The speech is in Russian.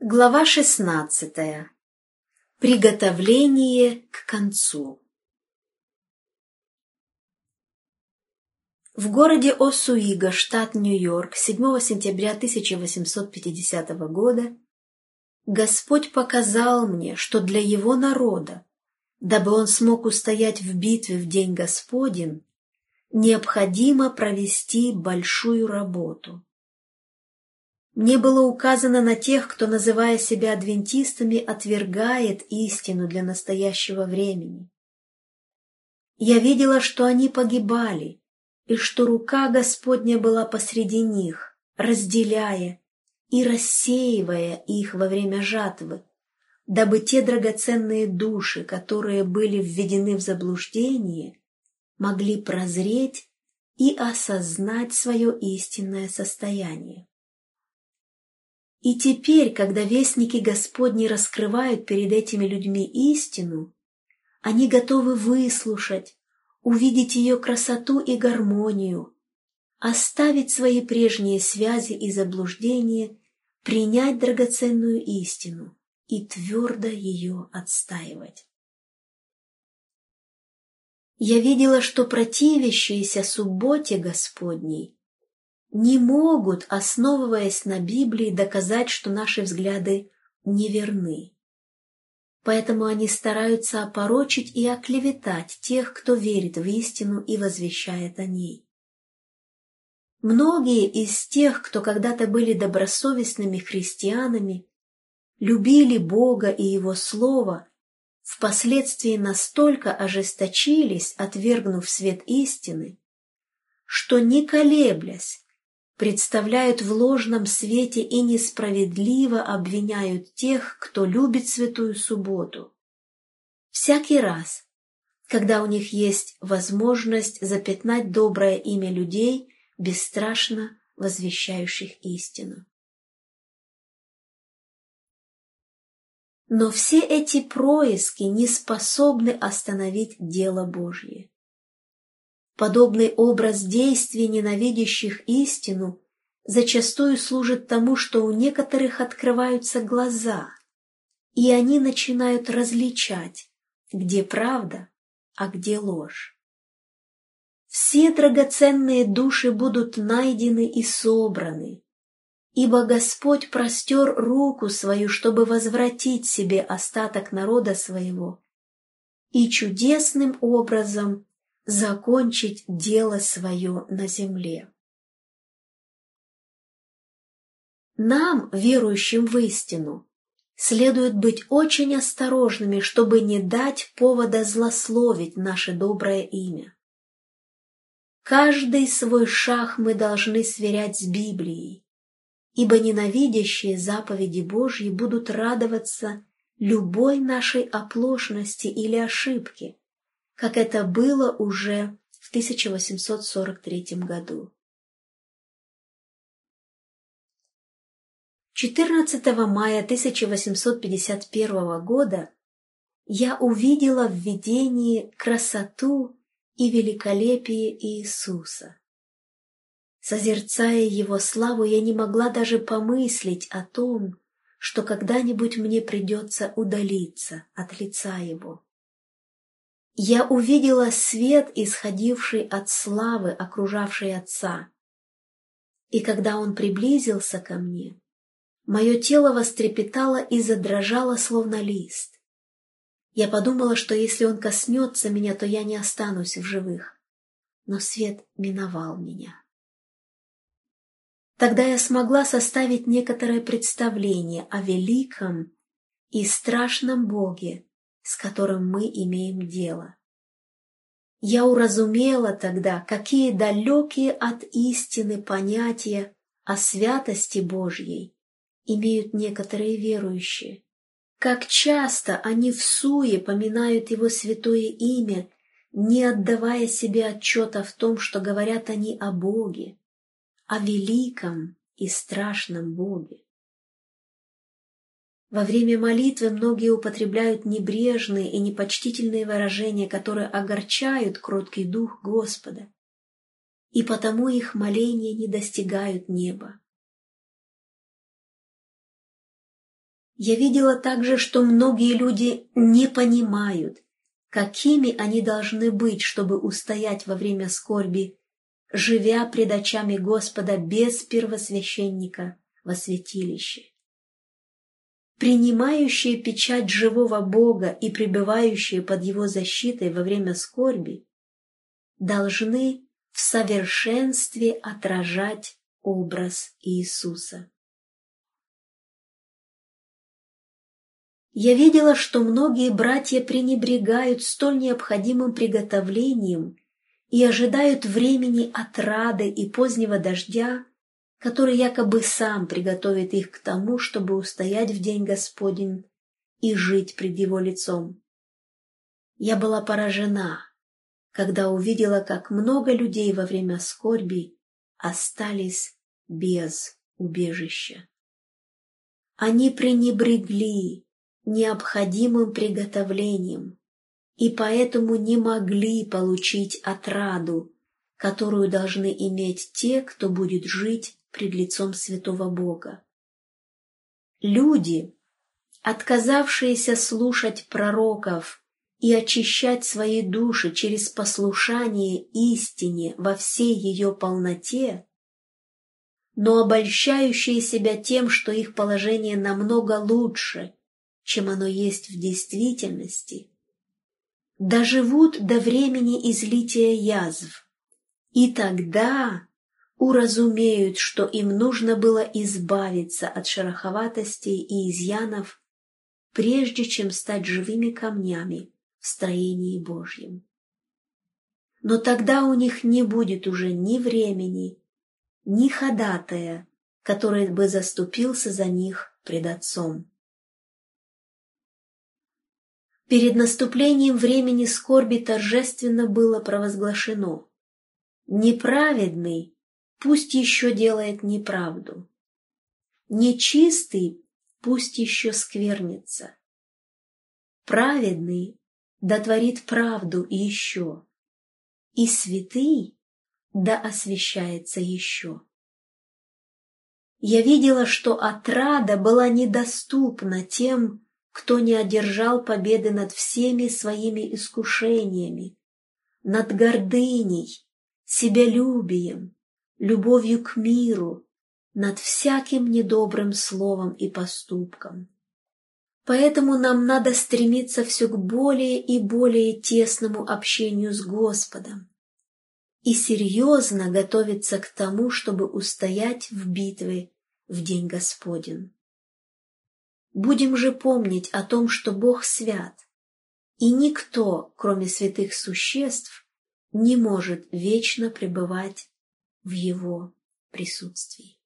Глава 16. Приготовление к концу. В городе Осуиго, штат Нью-Йорк, 7 сентября 1850 года Господь показал мне, что для Его народа, дабы он смог устоять в битве в день Господень, необходимо провести большую работу. Мне было указано на тех, кто, называя себя адвентистами, отвергает истину для настоящего времени. Я видела, что они погибали, и что рука Господня была посреди них, разделяя и рассеивая их во время жатвы, дабы те драгоценные души, которые были введены в заблуждение, могли прозреть и осознать свое истинное состояние. И теперь, когда вестники Господни раскрывают перед этими людьми истину, они готовы выслушать, увидеть ее красоту и гармонию, оставить свои прежние связи и заблуждения, принять драгоценную истину и твердо ее отстаивать. Я видела, что противящиеся субботе Господней не могут, основываясь на Библии, доказать, что наши взгляды неверны. Поэтому они стараются опорочить и оклеветать тех, кто верит в истину и возвещает о ней. Многие из тех, кто когда-то были добросовестными христианами, любили Бога и Его Слово, впоследствии настолько ожесточились, отвергнув свет истины, что, не колеблясь, представляют в ложном свете и несправедливо обвиняют тех, кто любит Святую Субботу. Всякий раз, когда у них есть возможность запятнать доброе имя людей, бесстрашно возвещающих истину. Но все эти происки не способны остановить дело Божье. Подобный образ действий ненавидящих истину зачастую служит тому, что у некоторых открываются глаза, и они начинают различать, где правда, а где ложь. Все драгоценные души будут найдены и собраны, ибо Господь простер руку свою, чтобы возвратить себе остаток народа своего и чудесным образом закончить дело свое на земле. Нам, верующим в истину, следует быть очень осторожными, чтобы не дать повода злословить наше доброе имя. Каждый свой шаг мы должны сверять с Библией, ибо ненавидящие заповеди Божьи будут радоваться любой нашей оплошности или ошибке, как это было уже в 1843 году. 14 мая 1851 года я увидела в видении красоту и великолепие Иисуса. Созерцая Его славу, я не могла даже помыслить о том, что когда-нибудь мне придется удалиться от лица Его. Я увидела свет, исходивший от славы, окружавшей Отца. И когда Он приблизился ко мне, мое тело вострепетало и задрожало, словно лист. Я подумала, что если Он коснется меня, то я не останусь в живых. Но свет миновал меня. Тогда я смогла составить некоторое представление о великом и страшном Боге, с которым мы имеем дело. Я уразумела тогда, какие далекие от истины понятия о святости Божьей имеют некоторые верующие. Как часто они всуе поминают Его святое имя, не отдавая себе отчета в том, что говорят они о Боге, о великом и страшном Боге. Во время молитвы многие употребляют небрежные и непочтительные выражения, которые огорчают кроткий дух Господа, и потому их моления не достигают неба. Я видела также, что многие люди не понимают, какими они должны быть, чтобы устоять во время скорби, живя пред очами Господа без первосвященника во святилище. Принимающие печать живого Бога и пребывающие под Его защитой во время скорби должны в совершенстве отражать образ Иисуса. Я видела, что многие братья пренебрегают столь необходимым приготовлением и ожидают времени отрады и позднего дождя, который якобы сам приготовит их к тому, чтобы устоять в день Господень и жить пред Его лицом. Я была поражена, когда увидела, как много людей во время скорби остались без убежища. Они пренебрегли необходимым приготовлением и поэтому не могли получить отраду, которую должны иметь те, кто будет жить пред лицом святого Бога. Люди, отказавшиеся слушать пророков и очищать свои души через послушание истине во всей ее полноте, но обольщающие себя тем, что их положение намного лучше, чем оно есть в действительности, доживут до времени излития язв, и тогда уразумеют, что им нужно было избавиться от шероховатостей и изъянов, прежде чем стать живыми камнями в строении Божьем. Но тогда у них не будет уже ни времени, ни ходатая, который бы заступился за них пред Отцом. Перед наступлением времени скорби торжественно было провозглашено: неправедный пусть еще делает неправду, нечистый пусть еще сквернится, праведный да творит правду еще, и святый да освящается еще. Я видела, что отрада была недоступна тем, кто не одержал победы над всеми своими искушениями, над гордыней, себялюбием, любовью к миру, над всяким недобрым словом и поступком. Поэтому нам надо стремиться все к более и более тесному общению с Господом и серьезно готовиться к тому, чтобы устоять в битве в день Господень. Будем же помнить о том, что Бог свят, и никто, кроме святых существ, не может вечно пребывать в Его присутствии.